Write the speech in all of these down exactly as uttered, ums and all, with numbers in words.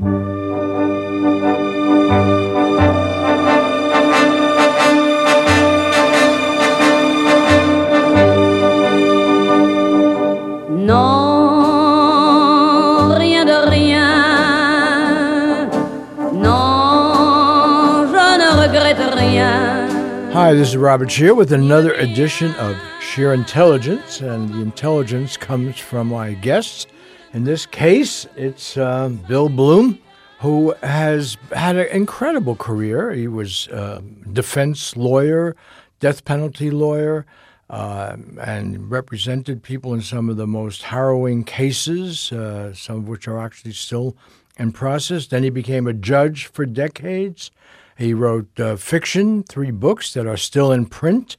Non, rien de rien. Non, je ne regrette rien. Hi, this is Robert Scheer with another edition of Sheer Intelligence, and the intelligence comes from my guests. In this case, it's uh, Bill Bloom, who has had an incredible career. He was a defense lawyer, death penalty lawyer, uh, and represented people in some of the most harrowing cases, uh, some of which are actually still in process. Then he became a judge for decades. He wrote uh, fiction, three books that are still in print,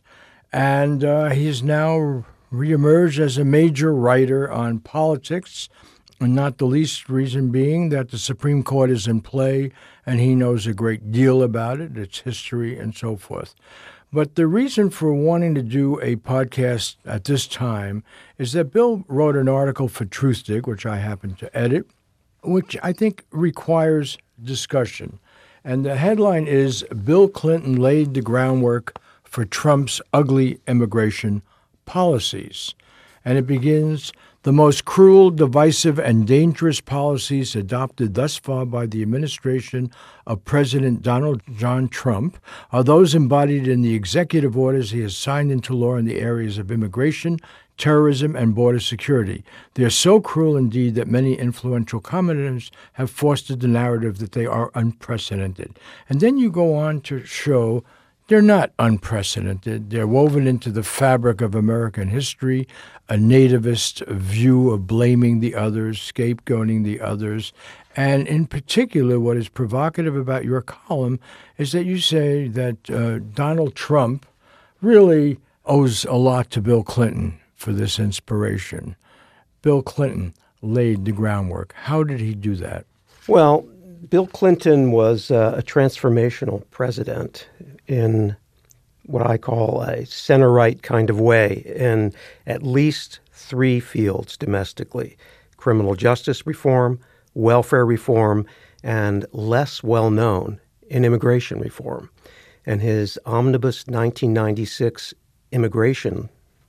and uh, he's now reemerged as a major writer on politics, and not the least reason being that the Supreme Court is in play, and he knows a great deal about it, its history, and so forth. But the reason for wanting to do a podcast at this time is that Bill wrote an article for Truthdig, which I happen to edit, which I think requires discussion. And the headline is, Bill Clinton laid the groundwork for Trump's ugly immigration policies. And it begins, the most cruel, divisive, and dangerous policies adopted thus far by the administration of President Donald John Trump are those embodied in the executive orders he has signed into law in the areas of immigration, terrorism, and border security. They are so cruel indeed that many influential commenters have fostered the narrative that they are unprecedented. And then you go on to show they're not unprecedented. They're woven into the fabric of American history, a nativist view of blaming the others, scapegoating the others. And in particular, what is provocative about your column is that you say that uh, Donald Trump really owes a lot to Bill Clinton for this inspiration. Bill Clinton laid the groundwork. How did he do that? Well, Bill Clinton was uh, a transformational president in what I call a center-right kind of way in at least three fields domestically: criminal justice reform, welfare reform, and less well-known in immigration reform. And his omnibus nineteen ninety-six immigration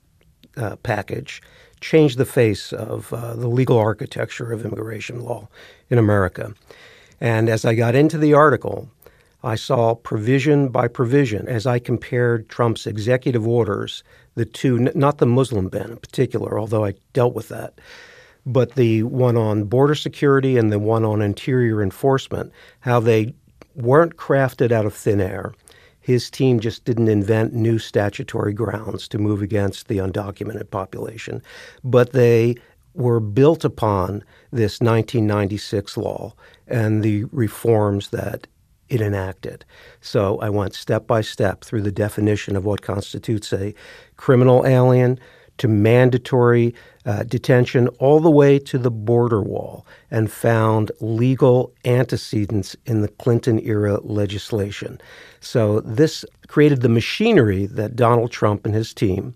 uh, package changed the face of uh, the legal architecture of immigration law in America. And as I got into the article, I saw provision by provision as I compared Trump's executive orders, the two, not the Muslim ban in particular, although I dealt with that, but the one on border security and the one on interior enforcement, how they weren't crafted out of thin air. His team just didn't invent new statutory grounds to move against the undocumented population, but they were built upon this nineteen ninety-six law and the reforms that it enacted. So I went step by step through the definition of what constitutes a criminal alien to mandatory uh, detention all the way to the border wall, and found legal antecedents in the Clinton-era legislation. So this created the machinery that Donald Trump and his team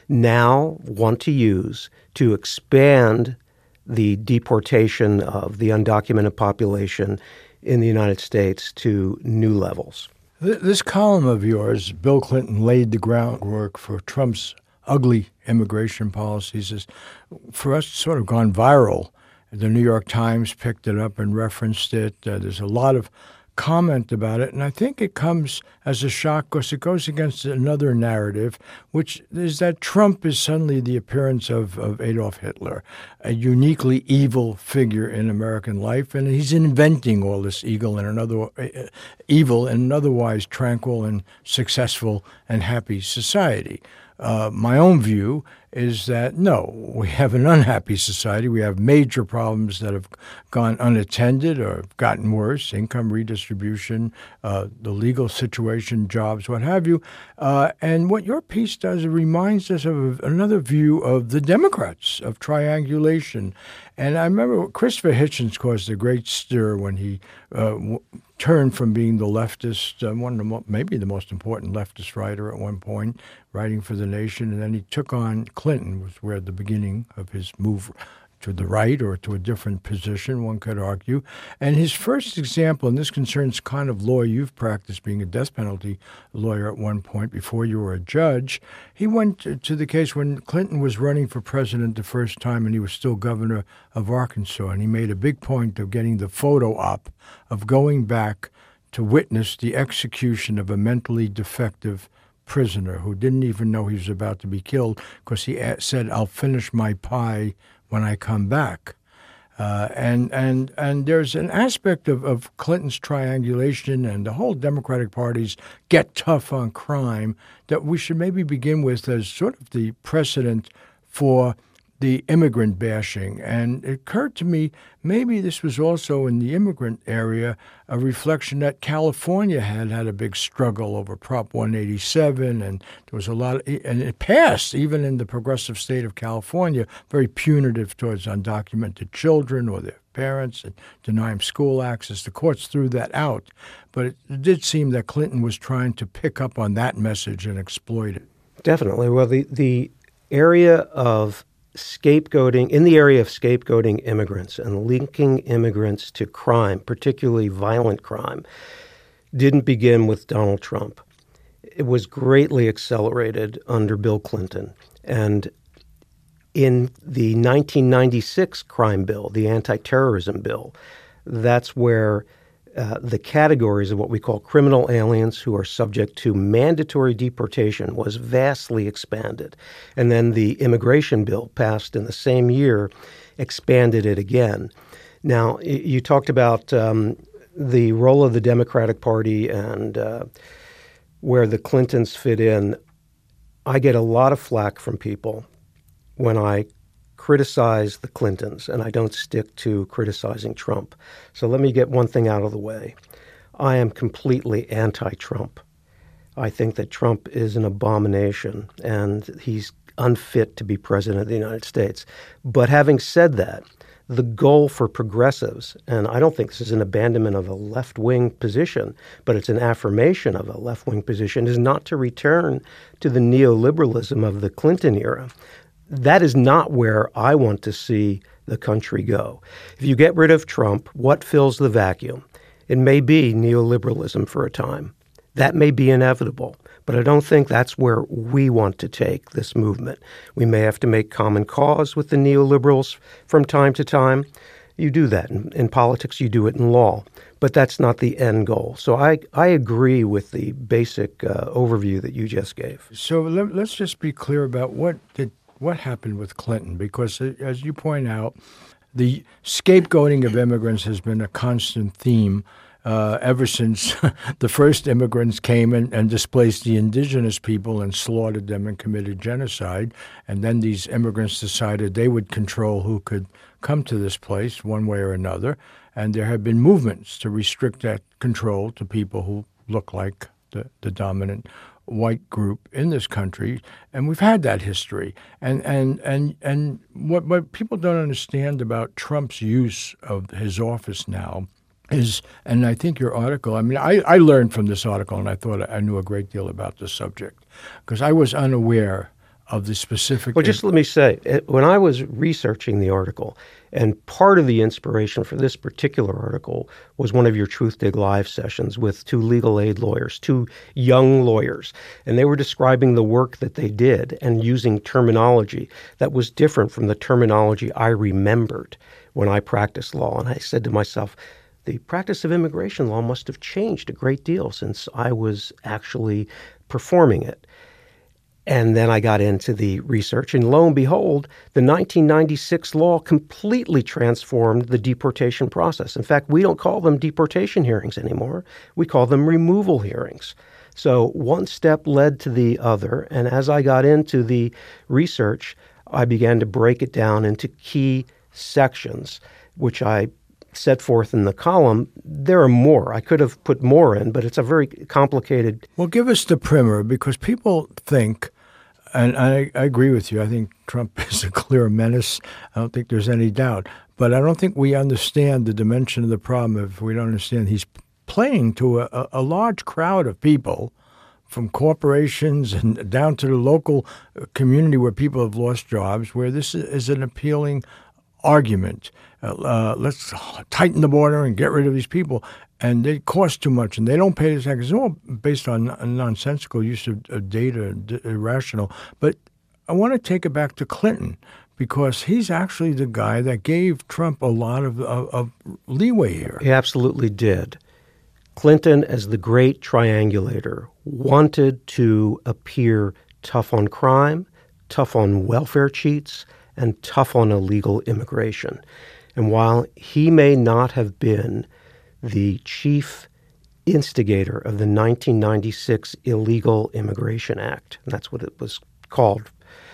now want to use to expand the deportation of the undocumented population in the United States to new levels. This column of yours, Bill Clinton laid the groundwork for Trump's ugly immigration policies, has, for us, sort of gone viral. The New York Times picked it up and referenced it. Uh, there's a lot of comment about it, and I think it comes as a shock because it goes against another narrative, which is that Trump is suddenly the appearance of, of Adolf Hitler, a uniquely evil figure in American life, and he's inventing all this evil in another uh, evil in an otherwise tranquil and successful and happy society. Uh, my own view is that, no, we have an unhappy society. We have major problems that have gone unattended or have gotten worse, income redistribution, uh, the legal situation, jobs, what have you. Uh, and what your piece does, it reminds us of another view of the Democrats, of triangulation. And I remember Christopher Hitchens caused a great stir when he uh, w- turned from being the leftist, uh, one of the mo- maybe the most important leftist writer at one point, writing for The Nation, and then he took on Clinton, was where the beginning of his move to the right or to a different position, one could argue. And his first example, and this concerns kind of law you've practiced, being a death penalty lawyer at one point before you were a judge, he went to, to the case when Clinton was running for president the first time and he was still governor of Arkansas. And he made a big point of getting the photo op of going back to witness the execution of a mentally defective prisoner who didn't even know he was about to be killed because he said, "I'll finish my pie when I come back." Uh, and and and there's an aspect of, of Clinton's triangulation and the whole Democratic Party's get tough on crime that we should maybe begin with as sort of the precedent for the immigrant bashing. And it occurred to me maybe this was also in the immigrant area a reflection that California had had a big struggle over Prop one eighty-seven, and there was a lot of, and it passed even in the progressive state of California, very punitive towards undocumented children or their parents and deny them school access. The courts threw that out, but it did seem that Clinton was trying to pick up on that message and exploit it. Definitely. Well, the the area of scapegoating, in the area of scapegoating immigrants and linking immigrants to crime, particularly violent crime, didn't begin with Donald Trump. It was greatly accelerated under Bill Clinton. And in the nineteen ninety-six crime bill, the anti-terrorism bill, that's where uh, the categories of what we call criminal aliens who are subject to mandatory deportation was vastly expanded. And then the immigration bill passed in the same year, expanded it again. Now, you talked about um, the role of the Democratic Party and uh, where the Clintons fit in. I get a lot of flack from people when I criticize the Clintons, and I don't stick to criticizing Trump. So let me get one thing out of the way. I am completely anti-Trump. I think that Trump is an abomination, and he's unfit to be president of the United States. But having said that, the goal for progressives, and I don't think this is an abandonment of a left-wing position, but it's an affirmation of a left-wing position, is not to return to the neoliberalism of the Clinton era. That is not where I want to see the country go. If you get rid of Trump, what fills the vacuum? It may be neoliberalism for a time. That may be inevitable, but I don't think that's where we want to take this movement. We may have to make common cause with the neoliberals from time to time. You do that. In, in politics, you do it in law, but that's not the end goal. So I, I agree with the basic uh, overview that you just gave. So let, let's just be clear about what did What happened with Clinton? Because, as you point out, the scapegoating of immigrants has been a constant theme uh, ever since the first immigrants came and, and displaced the indigenous people and slaughtered them and committed genocide. And then these immigrants decided they would control who could come to this place one way or another. And there have been movements to restrict that control to people who look like the, the dominant white group in this country, and we've had that history. And and and and what what people don't understand about Trump's use of his office now is, and I think your article, I mean, I, I learned from this article, and I thought I knew a great deal about this subject, because I was unaware of the specific... Well, just let me say, when I was researching the article, and part of the inspiration for this particular article was one of your Truth Dig Live sessions with two legal aid lawyers, two young lawyers, and they were describing the work that they did and using terminology that was different from the terminology I remembered when I practiced law. And I said to myself, the practice of immigration law must have changed a great deal since I was actually performing it. And then I got into the research, and lo and behold, the nineteen ninety-six law completely transformed the deportation process. In fact, we don't call them deportation hearings anymore. We call them removal hearings. So one step led to the other, and as I got into the research, I began to break it down into key sections, which I set forth in the column. There are more. I could have put more in, but it's a very complicated... Well, give us the primer, because people think, and I, I agree with you, I think Trump is a clear menace. I don't think there's any doubt. But I don't think we understand the dimension of the problem if we don't understand he's playing to a, a large crowd of people, from corporations and down to the local community where people have lost jobs, where this is an appealing argument. Uh, uh, let's tighten the border and get rid of these people. And they cost too much, and they don't pay the taxes. It's all based on nonsensical use of, of data, d- irrational. But I want to take it back to Clinton, because he's actually the guy that gave Trump a lot of, of, of leeway here. He absolutely did. Clinton, as the great triangulator, wanted to appear tough on crime, tough on welfare cheats, and tough on illegal immigration. And while he may not have been the chief instigator of the nineteen ninety-six Illegal Immigration Act, and that's what it was called,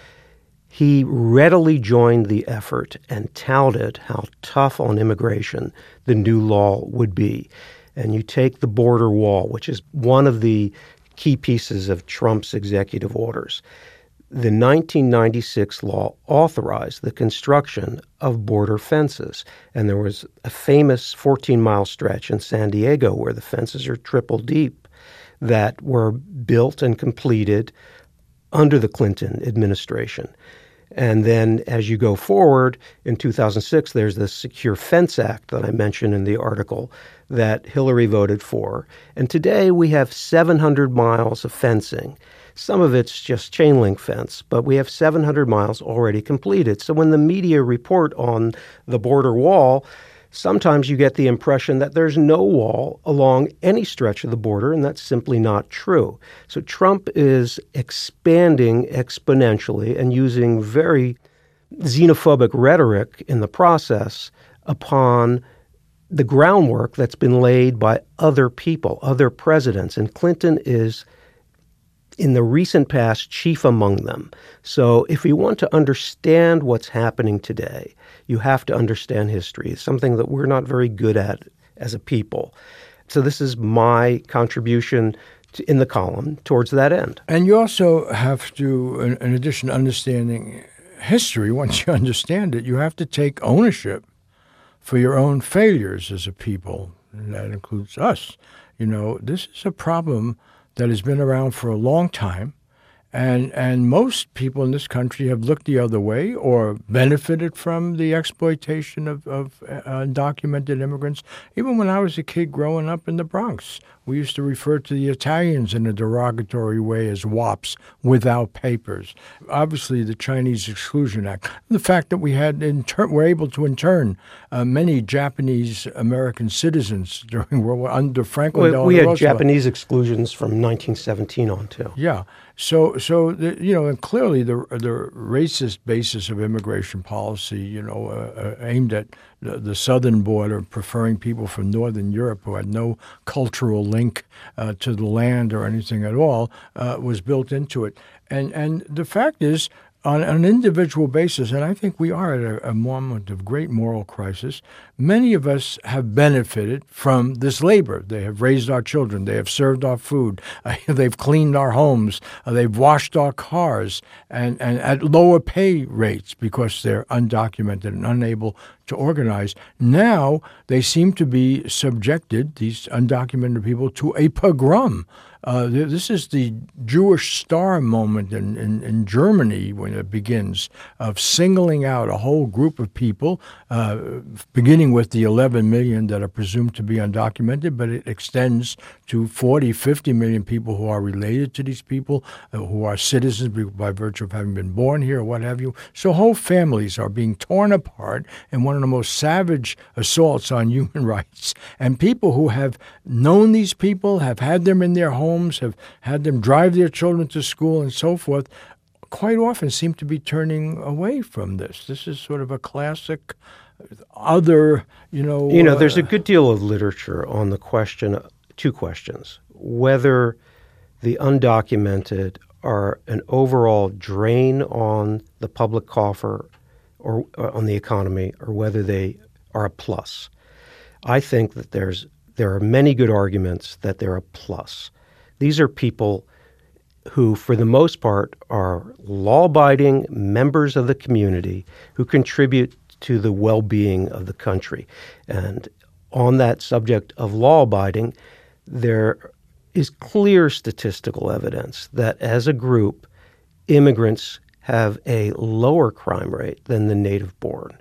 he readily joined the effort and touted how tough on immigration the new law would be. And you take the border wall, which is one of the key pieces of Trump's executive orders. The nineteen ninety-six law authorized the construction of border fences. And there was a famous fourteen-mile stretch in San Diego where the fences are triple deep that were built and completed under the Clinton administration. And then as you go forward, in two thousand six, there's the Secure Fence Act that I mentioned in the article that Hillary voted for. And today we have seven hundred miles of fencing. Some of it's just chain link fence, but we have seven hundred miles already completed. So when the media report on the border wall, sometimes you get the impression that there's no wall along any stretch of the border, and that's simply not true. So Trump is expanding exponentially and using very xenophobic rhetoric in the process upon the groundwork that's been laid by other people, other presidents. And Clinton is, in the recent past, chief among them. So if you want to understand what's happening today, you have to understand history. It's something that we're not very good at as a people. So this is my contribution to, in the column towards that end. And you also have to, in, in addition to understanding history, once you understand it, you have to take ownership for your own failures as a people. And that includes us. You know, this is a problem that has been around for a long time, and and most people in this country have looked the other way or benefited from the exploitation of, of uh, undocumented immigrants. Even when I was a kid growing up in the Bronx, we used to refer to the Italians in a derogatory way as wops, without papers. Obviously, the Chinese Exclusion Act, the fact that we had inter- were able to intern uh, many Japanese American citizens during World War under Franklin well, Delano we had Roosevelt. Japanese exclusions from nineteen seventeen on too. Yeah. So, so the, you know, and clearly the the racist basis of immigration policy, you know, uh, uh, aimed at the, the southern border, preferring people from northern Europe who had no cultural link uh, to the land or anything at all, uh, was built into it. And and the fact is, on an individual basis, and I think we are at a, a moment of great moral crisis, many of us have benefited from this labor. They have raised our children. They have served our food. Uh, they've cleaned our homes. Uh, they've washed our cars, and, and at lower pay rates because they're undocumented and unable to organize. Now they seem to be subjected, these undocumented people, to a pogrom. Uh, this is the Jewish star moment in, in, in Germany when it begins, of singling out a whole group of people, uh, beginning with the eleven million that are presumed to be undocumented, but it extends to forty, fifty million people who are related to these people, uh, who are citizens by virtue of having been born here or what have you. So whole families are being torn apart in one of the most savage assaults on human rights. And people who have known these people, have had them in their homes, have had them drive their children to school and so forth, quite often seem to be turning away from this. This is sort of a classic other, you know... You know, there's uh, a good deal of literature on the question, two questions, whether the undocumented are an overall drain on the public coffer or, or on the economy, or whether they are a plus. I think that there's there are many good arguments that they're a plus. These are people who, for the most part, are law-abiding members of the community who contribute to the well-being of the country. And on that subject of law-abiding, there is clear statistical evidence that as a group, immigrants have a lower crime rate than the native-born.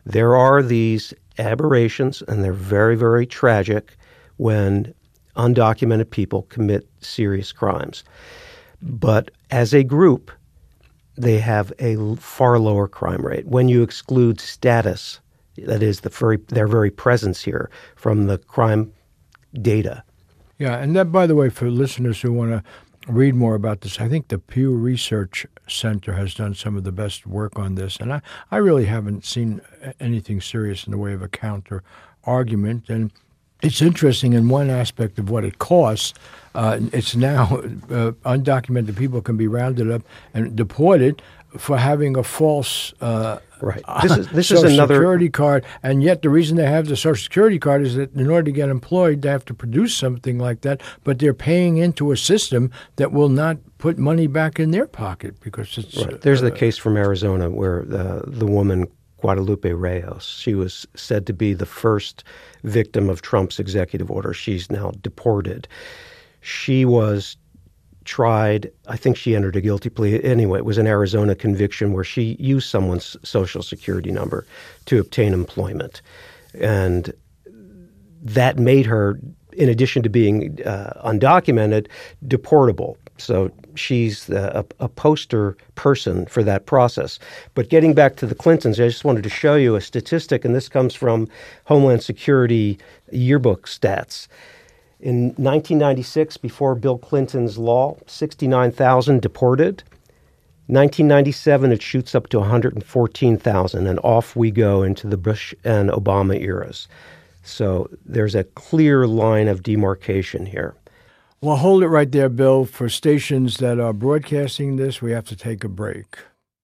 There are these aberrations, and they're very, very tragic when undocumented people commit serious crimes. But as a group, they have a far lower crime rate. When you exclude status, that is, the very, their very presence here, from the crime data. Yeah, and that, by the way, for listeners who want to read more about this, I think the Pew Research Center has done some of the best work on this, and I, I really haven't seen anything serious in the way of a counter argument. And it's interesting in one aspect of what it costs. Uh, it's now uh, undocumented people can be rounded up and deported for having a false uh, right. This is this Social is another Security card, and yet the reason they have the Social Security card is that in order to get employed, they have to produce something like that. But they're paying into a system that will not put money back in their pocket because it's. Right. There's uh, the case from Arizona where the the woman Guadalupe Reyes, she was said to be the first victim of Trump's executive order. She's now deported. She was tried, I think she entered a guilty plea. Anyway, it was an Arizona conviction where she used someone's Social Security number to obtain employment. And that made her, in addition to being uh, undocumented, deportable. So she's a, a poster person for that process. But getting back to the Clintons, I just wanted to show you a statistic, and this comes from Homeland Security yearbook stats. In nineteen ninety-six, before Bill Clinton's law, sixty-nine thousand deported. nineteen ninety-seven, it shoots up to one hundred fourteen thousand, and off we go into the Bush and Obama eras. So there's a clear line of demarcation here. Well, hold it right there, Bill. For stations that are broadcasting this, we have to take a break.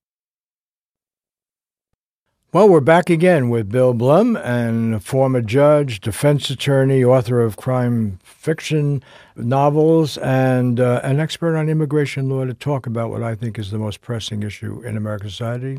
Well, we're back again with Bill Blum, and a former judge, defense attorney, author of crime fiction novels, and uh, an expert on immigration law to talk about what I think is the most pressing issue in American society.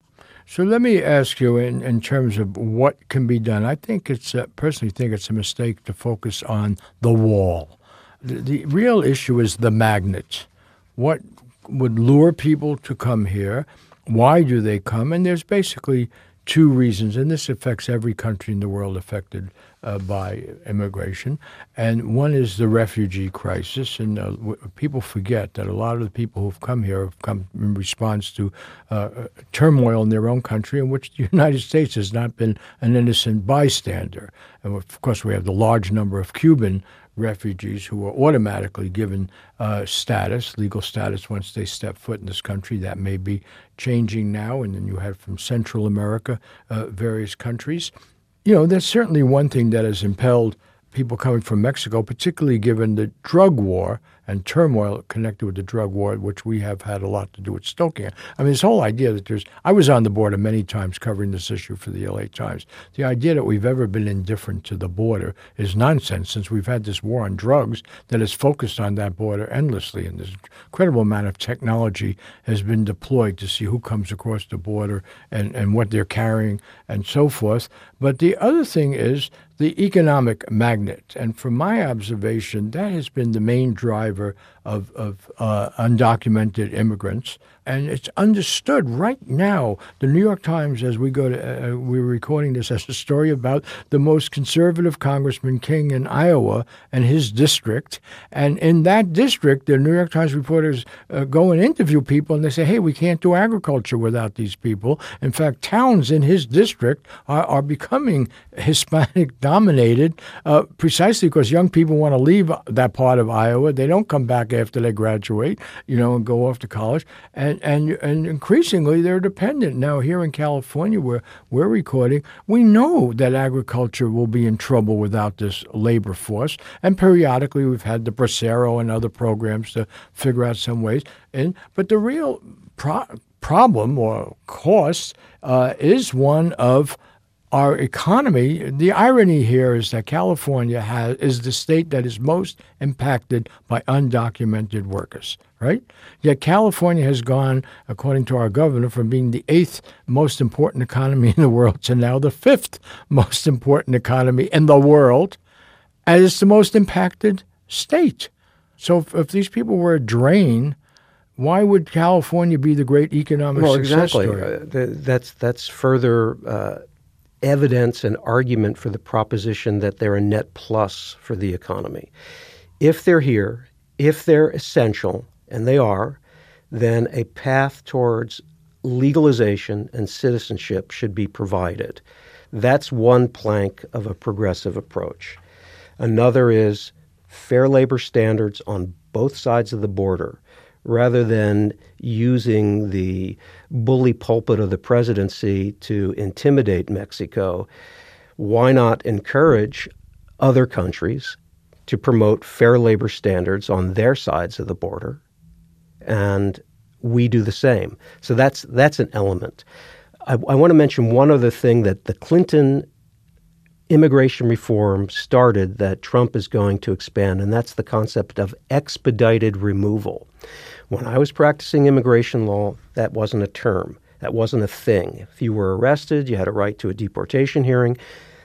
So let me ask you, in, in terms of what can be done, I think it's, uh, personally think it's a mistake to focus on the wall. The, the real issue is the magnet. What would lure people to come here? Why do they come? And there's basically two reasons, and this affects every country in the world affected uh, by immigration. And one is the refugee crisis. And uh, w- people forget that a lot of the people who've come here have come in response to uh, turmoil in their own country, in which the United States has not been an innocent bystander. And of course, we have the large number of Cuban refugees who are automatically given uh, status, legal status, once they step foot in this country. That may be changing now. And then you have from Central America, uh, various countries. You know, that's certainly one thing that has impelled people coming from Mexico, particularly given the drug war and turmoil connected with the drug war, which we have had a lot to do with stoking. I mean, this whole idea that there's, I was on the border many times covering this issue for the L A Times. The idea that we've ever been indifferent to the border is nonsense, since we've had this war on drugs that has focused on that border endlessly. And this incredible amount of technology has been deployed to see who comes across the border and, and what they're carrying and so forth. But the other thing is the economic magnet. And from my observation, that has been the main driver of, of uh, undocumented immigrants. And it's understood right now. The New York Times, as we go to, uh, we're recording this as a story about the most conservative Congressman King in Iowa and his district. And in that district, the New York Times reporters uh, go and interview people, and they say, hey, we can't do agriculture without these people. In fact, towns in his district are, are becoming Hispanic-dominated uh, precisely because young people want to leave that part of Iowa. They don't come back after they graduate, you know, and go off to college. And And, and increasingly, they're dependent. Now, here in California, where we're recording, we know that agriculture will be in trouble without this labor force. And periodically, we've had the Bracero and other programs to figure out some ways. And But the real pro- problem or cost uh, is one of our economy. The irony here is that California has is the state that is most impacted by undocumented workers, right? Yet California has gone, according to our governor, from being the eighth most important economy in the world to now the fifth most important economy in the world, and it's the most impacted state. So if, if these people were a drain, why would California be the great economic well, success exactly. story? Uh, th- that's that's further Uh evidence and argument for the proposition that they're a net plus for the economy. If they're here, if they're essential, and they are, then a path towards legalization and citizenship should be provided. That's one plank of a progressive approach. Another is fair labor standards on both sides of the border, rather than using the bully pulpit of the presidency to intimidate Mexico. Why not encourage other countries to promote fair labor standards on their sides of the border? And we do the same. So that's that's an element. I, I want to mention one other thing that the Clinton immigration reform started that Trump is going to expand, and that's the concept of expedited removal. When I was practicing immigration law, that wasn't a term. That wasn't a thing. If you were arrested, you had a right to a deportation hearing.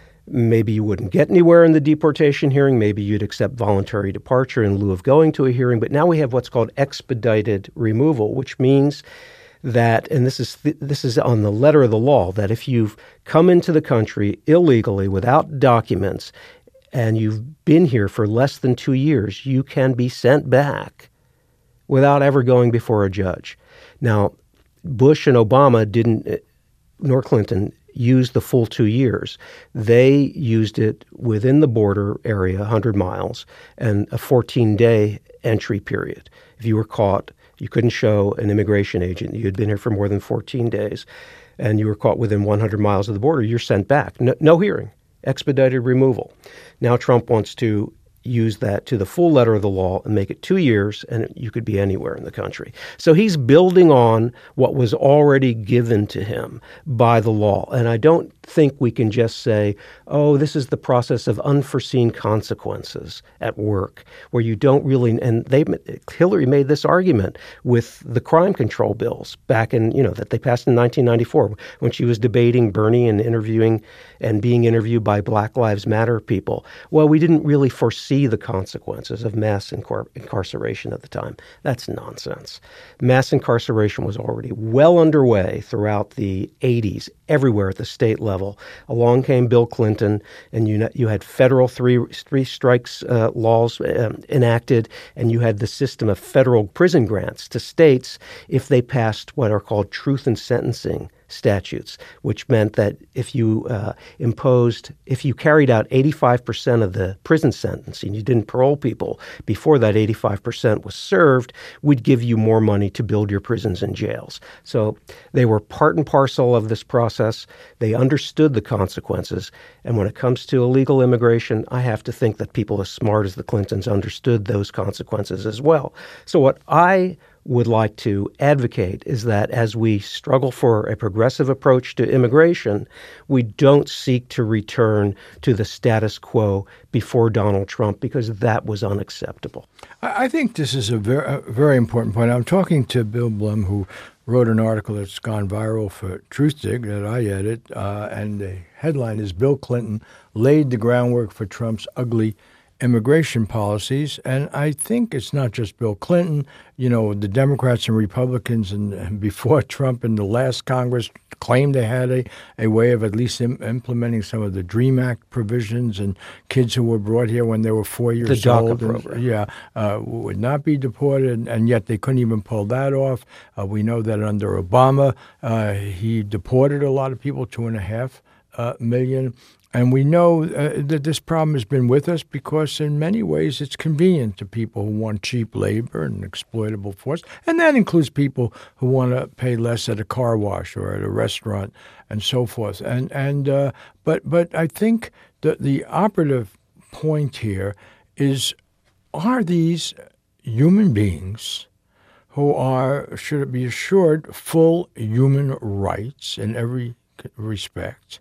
Maybe you wouldn't get anywhere in the deportation hearing. Maybe you'd accept voluntary departure in lieu of going to a hearing. But now we have what's called expedited removal, which means that, and this is th- this is on the letter of the law, that if you've come into the country illegally without documents and you've been here for less than two years, you can be sent back without ever going before a judge. Now, Bush and Obama didn't, nor Clinton, use the full two years. They used it within the border area, one hundred miles, and a fourteen-day entry period. If you were caught, you couldn't show an immigration agent that you had been here for more than fourteen days, and you were caught within one hundred miles of the border, you're sent back. No, no hearing, expedited removal. Now Trump wants to use that to the full letter of the law and make it two years, and you could be anywhere in the country. So he's building on what was already given to him by the law. And I don't think we can just say, oh, this is the process of unforeseen consequences at work, where you don't really, and they, Hillary made this argument with the crime control bills back in, you know, that they passed in nineteen ninety-four, when she was debating Bernie and interviewing and being interviewed by Black Lives Matter people. Well, we didn't really foresee the consequences of mass incar- incarceration at the time. That's nonsense. Mass incarceration was already well underway throughout the eighties, everywhere at the state level. Along came Bill Clinton, and you you had federal three three strikes uh, laws um, enacted, and you had the system of federal prison grants to states if they passed what are called truth in sentencing statutes, which meant that if you uh, imposed, if you carried out eighty-five percent of the prison sentence and you didn't parole people before that eighty-five percent was served, we'd give you more money to build your prisons and jails. So they were part and parcel of this process. They understood the consequences. And when it comes to illegal immigration, I have to think that people as smart as the Clintons understood those consequences as well. So what I would like to advocate is that as we struggle for a progressive approach to immigration, we don't seek to return to the status quo before Donald Trump, because that was unacceptable. I think this is a very, a very important point. I'm talking to Bill Blum, who wrote an article that's gone viral for Truthdig that I edit, uh, and the headline is Bill Clinton Laid the Groundwork for Trump's Ugly Immigration Policies. And I think it's not just Bill Clinton. You know, the Democrats and Republicans and, and before Trump in the last Congress claimed they had a, a way of at least im- implementing some of the DREAM Act provisions, and kids who were brought here when they were four years the old. DACA program. And, yeah, uh, would not be deported, and, and yet they couldn't even pull that off. Uh, we know that under Obama, uh, he deported a lot of people, two and a half uh, million. And we know uh, that this problem has been with us because in many ways it's convenient to people who want cheap labor and exploitable force. And that includes people who want to pay less at a car wash or at a restaurant and so forth. And and uh, but but I think the, the operative point here is, are these human beings who are, should be assured, full human rights in every respect?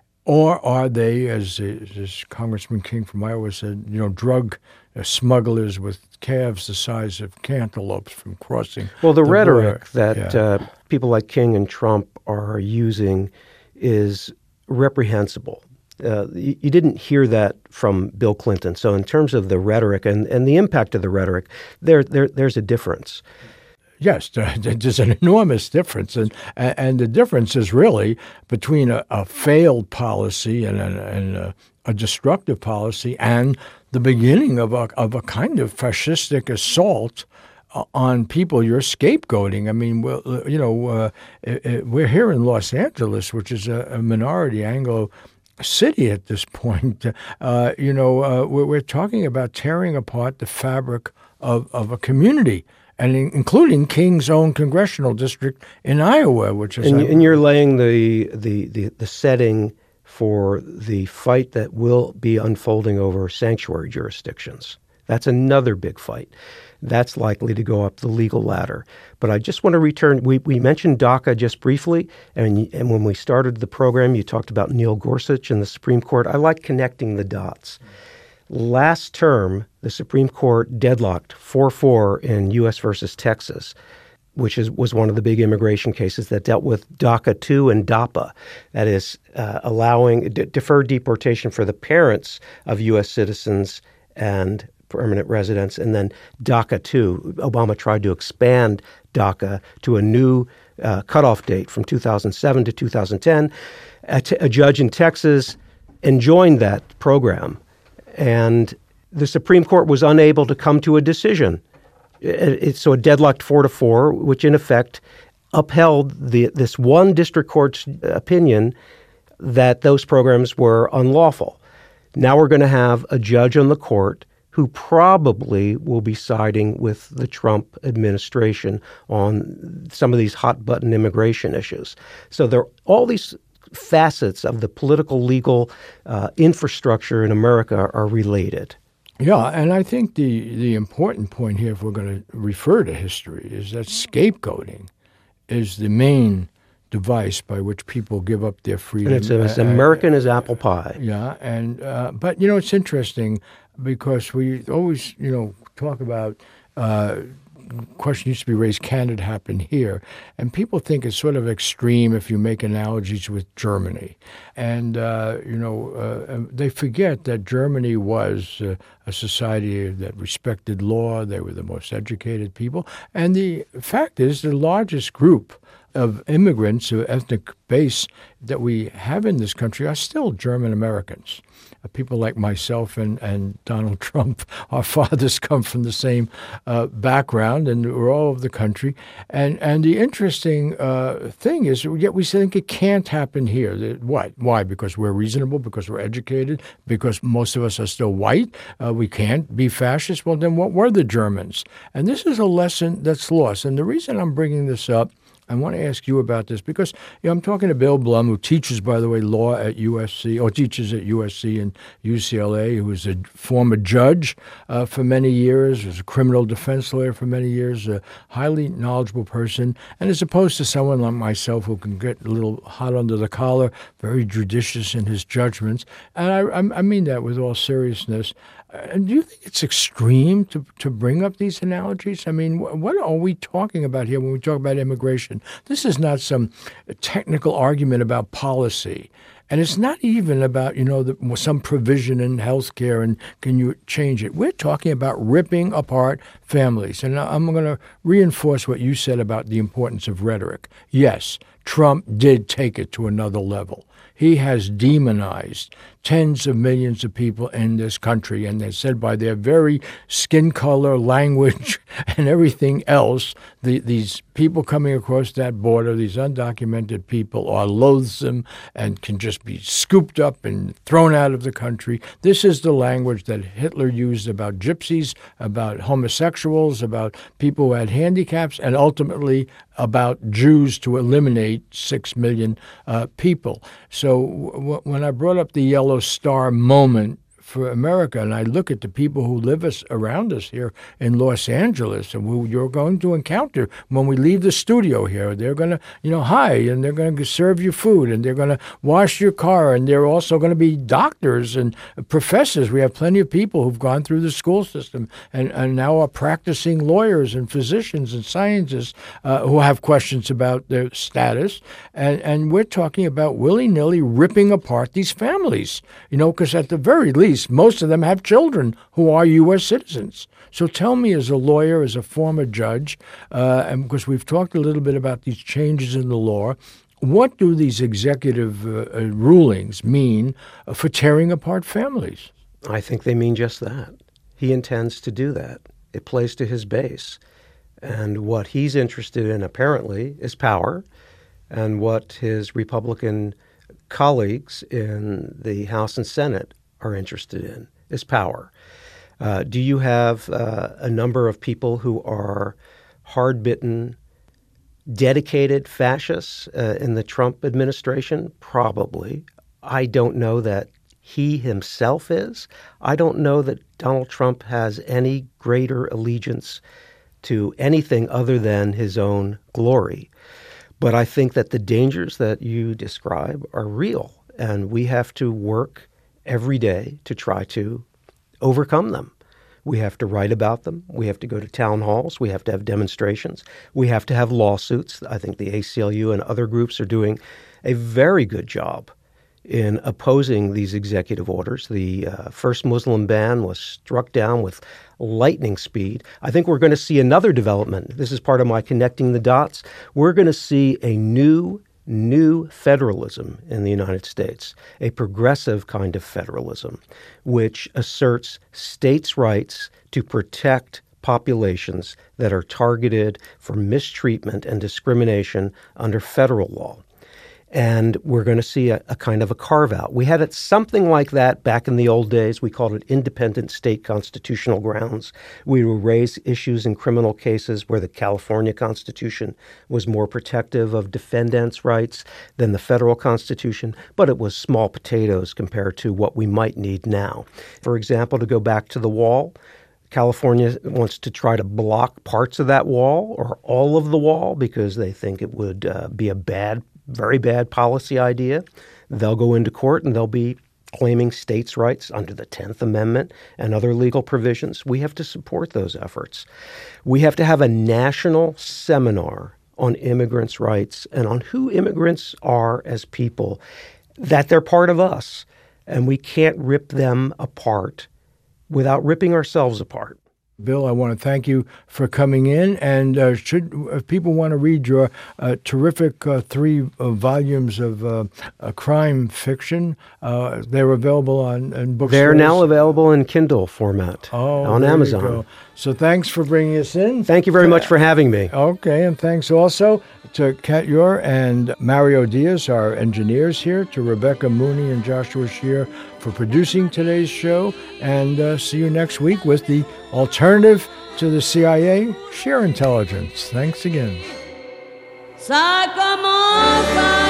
Or are they, as, as Congressman King from Iowa said, you know, drug smugglers with calves the size of cantaloupes from crossing? Well, the, the rhetoric border. that yeah. uh, people like King and Trump are using is reprehensible. Uh, you, you didn't hear that from Bill Clinton. So in terms of the rhetoric and, and the impact of the rhetoric, there, there there's a difference. yes, there's an enormous difference, and and the difference is really between a, a failed policy and, a, and a, a destructive policy and the beginning of a of a kind of fascistic assault on people you're scapegoating. I mean, well, you know, uh, it, it, we're here in Los Angeles, which is a, a minority Anglo city at this point. Uh, you know, uh, we're, we're talking about tearing apart the fabric of, of a community, and in, including King's own congressional district in Iowa, which is... And, a, and you're laying the, the, the, the setting for the fight that will be unfolding over sanctuary jurisdictions. That's another big fight. That's likely to go up the legal ladder. But I just want to return. We, we mentioned DACA just briefly, and, and when we started the program, you talked about Neil Gorsuch and the Supreme Court. I like connecting the dots. Last term, the Supreme Court deadlocked four four in U S versus Texas, which is, was one of the big immigration cases that dealt with DACA two and DAPA, that is, uh, allowing d- deferred deportation for the parents of U S citizens and permanent residents, and then DACA two. Obama tried to expand DACA to a new uh, cutoff date from two thousand seven to two thousand ten. A, t- a judge in Texas enjoined that program, and the Supreme Court was unable to come to a decision. It, it, so it deadlocked four to four, which in effect upheld the, this one district court's opinion that those programs were unlawful. Now we're going to have a judge on the court who probably will be siding with the Trump administration on some of these hot-button immigration issues. So there are all these facets of the political, legal uh, infrastructure in America are related. Yeah, and I think the, the important point here, if we're going to refer to history, is that scapegoating is the main device by which people give up their freedom. And it's as American uh, as apple pie. Yeah, and uh, but, you know, it's interesting because we always, you know, talk about uh, question used to be raised, can it happen here? And people think it's sort of extreme if you make analogies with Germany. And, uh, you know, uh, they forget that Germany was uh, a society that respected law. They were the most educated people. And the fact is the largest group of immigrants of ethnic base that we have in this country are still German Americans. Uh, people like myself and, and Donald Trump, our fathers come from the same uh, background, and we're all over the country. And and the interesting uh, thing is, yet we think it can't happen here. What? Why? Because we're reasonable, because we're educated, because most of us are still white. Uh, we can't be fascist. Well, then what were the Germans? And this is a lesson that's lost. And the reason I'm bringing this up, I want to ask you about this because you know, I'm talking to Bill Blum, who teaches, by the way, law at U S C, or teaches at U S C and U C L A, who was a former judge uh, for many years, was a criminal defense lawyer for many years, a highly knowledgeable person, and as opposed to someone like myself who can get a little hot under the collar, very judicious in his judgments. And I, I mean that with all seriousness. And do you think it's extreme to, to bring up these analogies? I mean, what are we talking about here when we talk about immigration? This is not some technical argument about policy. And it's not even about, you know, the, some provision in health care and can you change it. We're talking about ripping apart families. And I'm going to reinforce what you said about the importance of rhetoric. Yes, Trump did take it to another level. He has demonized tens of millions of people in this country, and they said by their very skin color, language, and everything else, the, these people coming across that border, these undocumented people, are loathsome and can just be scooped up and thrown out of the country. This is the language that Hitler used about gypsies, about homosexuals, about people who had handicaps, and ultimately about Jews to eliminate six million uh, people. So w- when I brought up the Yellow Star moment for America, and I look at the people who live us around us here in Los Angeles, and who you're going to encounter when we leave the studio here. They're going to, you know, hi, and they're going to serve you food, and they're going to wash your car, and they're also going to be doctors and professors. We have plenty of people who've gone through the school system and, and now are practicing lawyers and physicians and scientists uh, who have questions about their status. And, and we're talking about willy-nilly ripping apart these families, you know, because at the very least, case, most of them have children who are U S citizens. So tell me, as a lawyer, as a former judge, uh, and because we've talked a little bit about these changes in the law, what do these executive uh, uh, rulings mean uh, for tearing apart families? I think they mean just that. He intends to do that. It plays to his base. And what he's interested in, apparently, is power. And what his Republican colleagues in the House and Senate are interested in is power. Uh, do you have uh, a number of people who are hard-bitten, dedicated fascists uh, in the Trump administration? Probably. I don't know that he himself is. I don't know that Donald Trump has any greater allegiance to anything other than his own glory. But I think that the dangers that you describe are real, and we have to work every day to try to overcome them. We have to write about them. We have to go to town halls. We have to have demonstrations. We have to have lawsuits. I think the A C L U and other groups are doing a very good job in opposing these executive orders. The uh, first Muslim ban was struck down with lightning speed. I think we're going to see another development. This is part of my connecting the dots. We're going to see a new new federalism in the United States, a progressive kind of federalism, which asserts states' rights to protect populations that are targeted for mistreatment and discrimination under federal law. And we're going to see a, a kind of a carve-out. We had it something like that back in the old days. We called it independent state constitutional grounds. We would raise issues in criminal cases where the California Constitution was more protective of defendants' rights than the federal Constitution, but it was small potatoes compared to what we might need now. For example, to go back to the wall, California wants to try to block parts of that wall or all of the wall because they think it would uh, be a bad very bad policy idea. They'll go into court and they'll be claiming states' rights under the tenth Amendment and other legal provisions. We have to support those efforts. We have to have a national seminar on immigrants' rights and on who immigrants are as people, that they're part of us, and we can't rip them apart without ripping ourselves apart. Bill, I want to thank you for coming in. And uh, should if people want to read your uh, terrific uh, three uh, volumes of uh, uh, crime fiction, uh, they're available on in bookstores. They're now available in Kindle format oh, on there Amazon. You go. So thanks for bringing us in. Thank you very much for having me. Okay, and thanks also to Kat Yor and Mario Diaz, our engineers here, to Rebecca Mooney and Joshua Shear for producing today's show, and uh, see you next week with the alternative to the C I A, Sheer Intelligence. Thanks again. Ça commence à